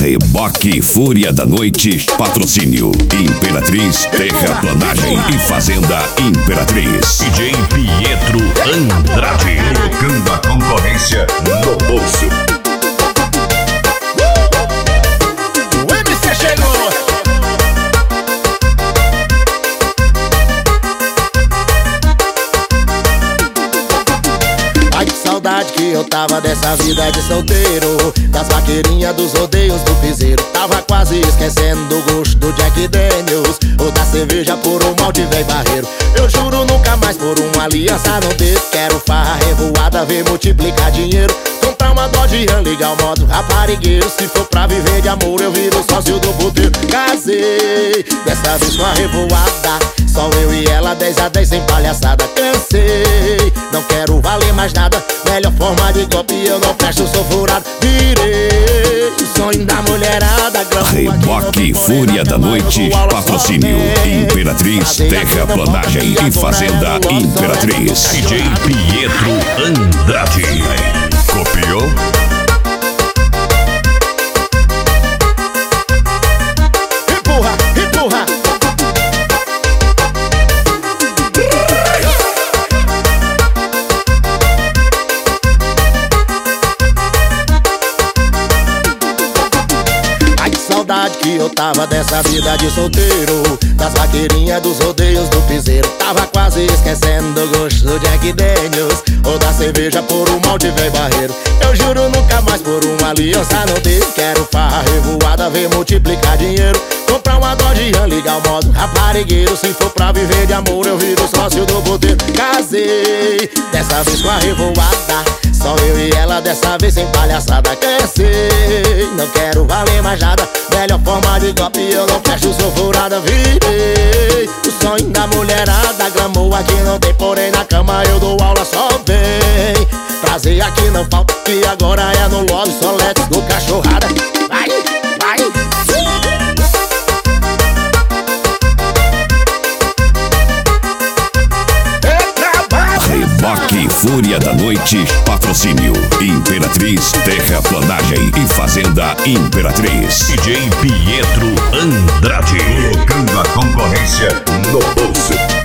Reboque Fúria da Noite, patrocínio Imperatriz, Terraplanagem e Fazenda Imperatriz. DJ Pietro Andrade, colocando a concorrência no bolso. O MC chegou. Ai, que saudade que eu tava dessa vida de solteiro, das vaqueirinhas, dos rodeios do piseiro. Tava quase esquecendo do gosto do Jack Daniels, ou da cerveja por um mal de véi barreiro. Eu juro nunca mais por uma aliança não ter. Quero farra revoada, ver multiplicar dinheiro, comprar uma Dodge Ram, ligar o modo raparigueiro. Se for pra viver de amor eu viro sócio do puteiro. Casei, dessa vez com a revoada, só eu e ela, 10 a 10 sem palhaçada. Cansei, não quero valer mais nada, melhor forma de golpe eu não presto, sou furado. Virei o sonho da mulherada. Reboque Fúria da Noite, patrocínio Imperatriz, Terraplanagem e Fazenda Imperatriz. DJ Pietro Andrade. Copiou? Empurra, empurra. Ai, que saudade que eu tava dessa vida de solteiro, das vaqueirinhas, dos rodeios do piseiro. Tava quase esquecendo do gosto do Jack Daniels, ou da cerveja por um mal de véi barreiro. Eu juro nunca mais por uma aliança não ter. Quero farra revoada, ver multiplicar dinheiro, comprar uma Dodge Ram, ligar o modo raparigueiro. Se for pra viver de amor eu viro sócio do puteiro. Casei, dessa vez com a revoada, só eu e ela, dessa vez sem palhaçada. Cansei, não quero valer mais nada, melhor forma de golpe eu não fecho, sou furada. Virei o sonho da mulherada, glamour aqui não tem, porém na cama eu dou aula, só vem. Prazer aqui não falta, e agora é no lobby, só let's go cachorrada. Vai, vai. Reboque Fúria da Noite, patrocínio Imperatriz, Terraplanagem e Fazenda Imperatriz. DJ Pietro Andrade, colocando a concorrência no bolso.